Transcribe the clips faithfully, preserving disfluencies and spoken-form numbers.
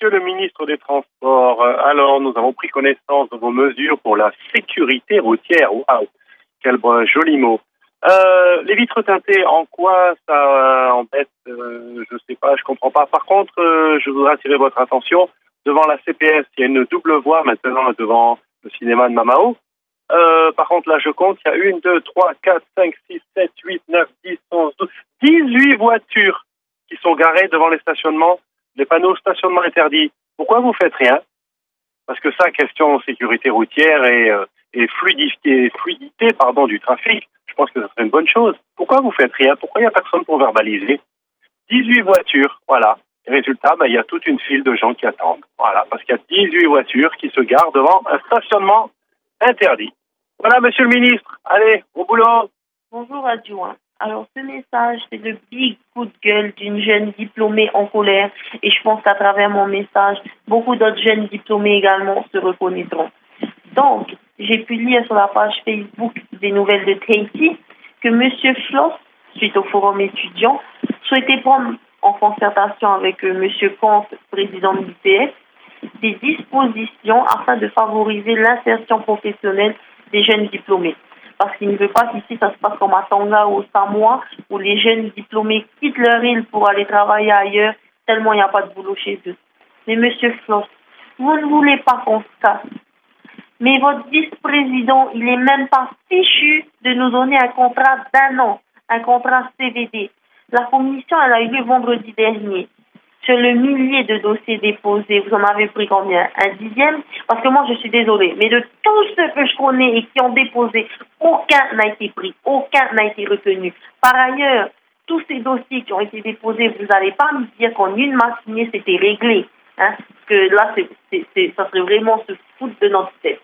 Monsieur le ministre des Transports, euh, alors nous avons pris connaissance de vos mesures pour la sécurité routière. Waouh, quel bon, joli mot. Euh, les vitres teintées, en quoi ça euh, embête euh, Je sais pas, je comprends pas. Par contre, euh, je voudrais attirer votre attention devant la C P S. Il y a une double voie maintenant devant le cinéma de Mamao. Euh, par contre, là, je compte, il y a une, deux, trois, quatre, cinq, six, sept, huit, neuf, dix, onze, douze, dix-huit voitures qui sont garées devant les stationnements, les panneaux stationnement interdits. Pourquoi vous faites rien? Parce que ça, question sécurité routière et, euh, et fluidité, fluidité pardon, du trafic, je pense que ce serait une bonne chose. Pourquoi vous faites rien? Pourquoi il n'y a personne pour verbaliser? dix-huit voitures, voilà. Résultat, ben, il y a toute une file de gens qui attendent. Voilà, parce qu'il y a dix-huit voitures qui se garent devant un stationnement interdit. Voilà, monsieur le ministre. Allez, au boulot. Bonjour, adjoint. Alors, ce message, c'est le big coup de gueule d'une jeune diplômée en colère. Et je pense qu'à travers mon message, beaucoup d'autres jeunes diplômés également se reconnaîtront. Donc, j'ai pu lire sur la page Facebook des nouvelles de Tahiti que monsieur Floss, suite au forum étudiant, souhaitait prendre en concertation avec euh, monsieur Comte, président de l'U P S, des dispositions afin de favoriser l'insertion professionnelle des jeunes diplômés. Parce qu'il ne veut pas qu'ici ça se passe comme à Tonga ou au Samoa, où les jeunes diplômés quittent leur île pour aller travailler ailleurs, tellement il n'y a pas de boulot chez eux. Mais monsieur Floss, vous ne voulez pas qu'on se casse. Mais votre vice-président, il n'est même pas fichu de nous donner un contrat d'un an, un contrat C V D. La commission, elle a eu lieu vendredi dernier. Sur le millier de dossiers déposés, vous en avez pris combien? Un dixième? Parce que moi, je suis désolée, mais de tous ceux que je connais et qui ont déposé, aucun n'a été pris, aucun n'a été retenu. Par ailleurs, tous ces dossiers qui ont été déposés, vous n'allez pas me dire qu'en une matinée, c'était réglé. Hein? Parce que là, c'est, c'est, c'est, ça serait vraiment se foutre de notre tête.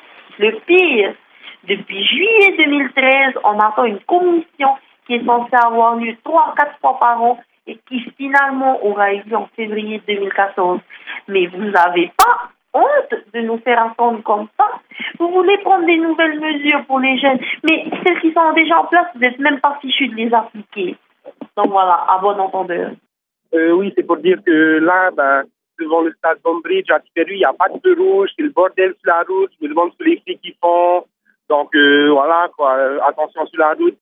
Le pire, depuis juillet deux mille treize, on attend une commission qui est censée avoir lieu trois à quatre fois par an et qui finalement aura eu lieu en février deux mille quatorze. Mais vous n'avez pas honte de nous faire attendre comme ça? Vous voulez prendre des nouvelles mesures pour les jeunes, mais celles qui sont déjà en place, vous n'êtes même pas fichus de les appliquer. Donc voilà, à bon entendeur. Euh, oui, c'est pour dire que là, ben, devant le stade Bombridge à Tiperu, il n'y a pas de feu rouge, c'est le bordel sur la route, je me demande ce que les filles qui font. Donc euh, voilà, quoi, attention sur la route.